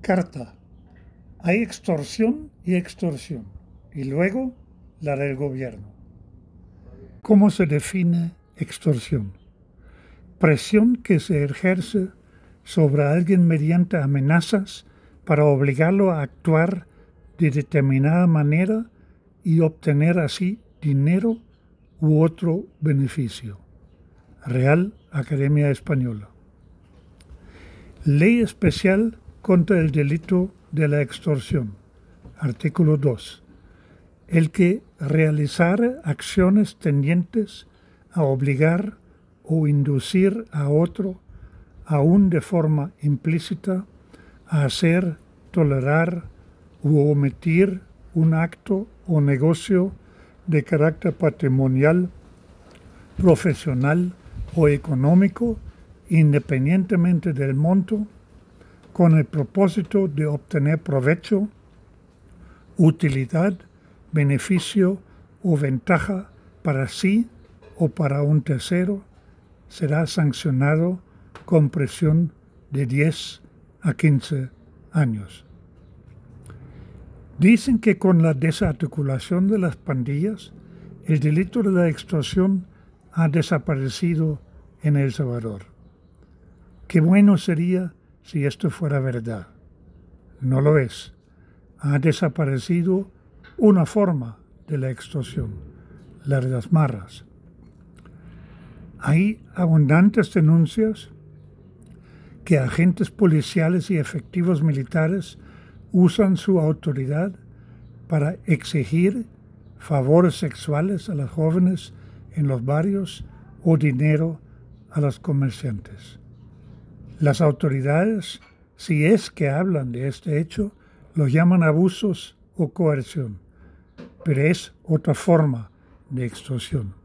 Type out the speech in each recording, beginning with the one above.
Carta. Hay extorsión y luego la del gobierno. ¿Cómo se define extorsión? Presión que se ejerce sobre alguien mediante amenazas para obligarlo a actuar de determinada manera y obtener así dinero u otro beneficio. Real Academia Española. Ley especial contra el delito de la extorsión. Artículo 2. El que realizare acciones tendientes a obligar o inducir a otro, aun de forma implícita, a hacer, tolerar u omitir un acto o negocio de carácter patrimonial, profesional o económico, independientemente del monto, con el propósito de obtener provecho, utilidad, beneficio o ventaja para sí o para un tercero, será sancionado con prisión de 10 a 15 años. Dicen que con la desarticulación de las pandillas, el delito de la extorsión ha desaparecido en El Salvador. Qué bueno sería si esto fuera verdad. No lo es. Ha desaparecido una forma de la extorsión, la de las marras. Hay abundantes denuncias que agentes policiales y efectivos militares usan su autoridad para exigir favores sexuales a las jóvenes en los barrios o dinero a los comerciantes. Las autoridades, si es que hablan de este hecho, lo llaman abusos o coerción, pero es otra forma de extorsión.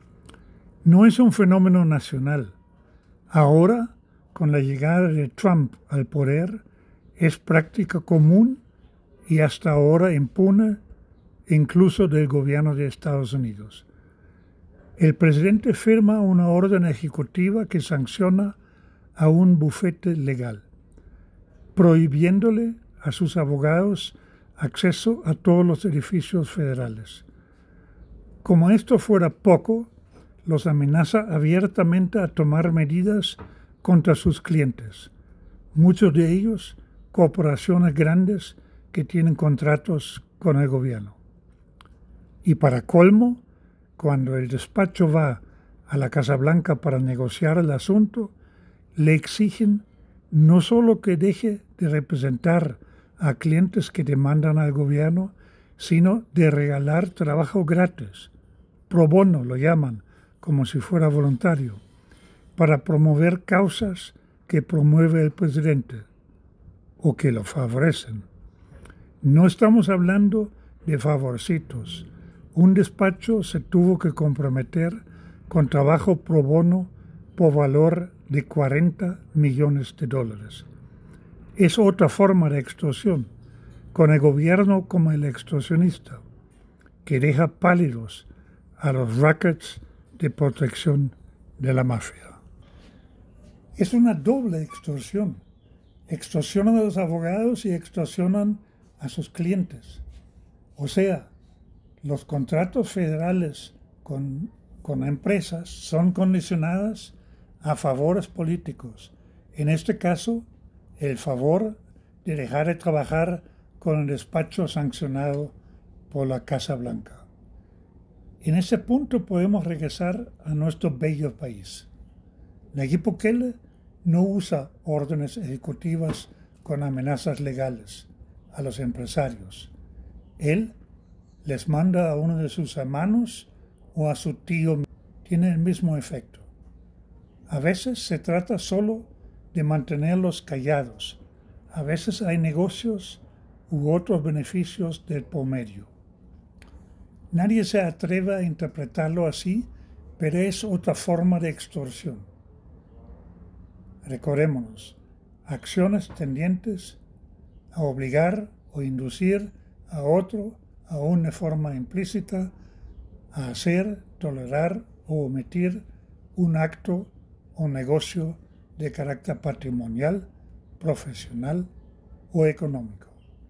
No es un fenómeno nacional. Ahora, con la llegada de Trump al poder, es práctica común y hasta ahora impune incluso del gobierno de Estados Unidos. El presidente firma una orden ejecutiva que sanciona a un bufete legal, prohibiéndole a sus abogados acceso a todos los edificios federales. Como esto fuera poco, los amenaza abiertamente a tomar medidas contra sus clientes, muchos de ellos corporaciones grandes que tienen contratos con el gobierno. Y para colmo, cuando el despacho va a la Casa Blanca para negociar el asunto, le exigen no solo que deje de representar a clientes que demandan al gobierno, sino de regalar trabajo gratis, pro bono lo llaman, como si fuera voluntario, para promover causas que promueve el presidente o que lo favorecen. No estamos hablando de favorcitos. Un despacho se tuvo que comprometer con trabajo pro bono por valor de $40 millones. Es otra forma de extorsión, con el gobierno como el extorsionista, que deja pálidos a los rackets de protección de la mafia. Es una doble extorsión. Extorsionan a los abogados y extorsionan a sus clientes. O sea, los contratos federales con empresas son condicionadas a favores políticos. En este caso, el favor de dejar de trabajar con el despacho sancionado por la Casa Blanca. En ese punto podemos regresar a nuestro bello país. Nayib Bukele no usa órdenes ejecutivas con amenazas legales a los empresarios. Él les manda a uno de sus hermanos o a su tío. Tiene el mismo efecto. A veces se trata solo de mantenerlos callados. A veces hay negocios u otros beneficios del por medio. Nadie se atreve a interpretarlo así, pero es otra forma de extorsión. Recordémonos, acciones tendientes a obligar o inducir a otro, aún de forma implícita, a hacer, tolerar o omitir un acto o negocio de carácter patrimonial, profesional o económico.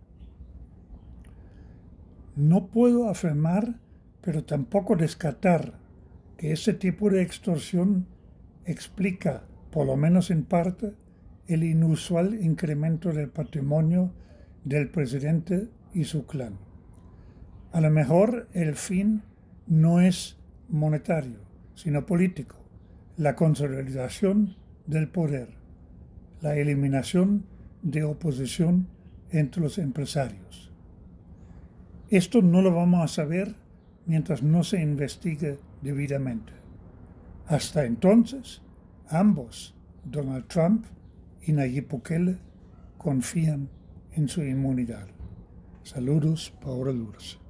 No puedo afirmar, pero tampoco descartar, que ese tipo de extorsión explica, por lo menos en parte, el inusual incremento del patrimonio del presidente y su clan. A lo mejor el fin no es monetario, sino político, la consolidación del poder, la eliminación de oposición entre los empresarios. Esto no lo vamos a saber mientras no se investigue debidamente. Hasta entonces, ambos, Donald Trump y Nayib Bukele, confían en su inmunidad. Saludos, Paola Lourdes.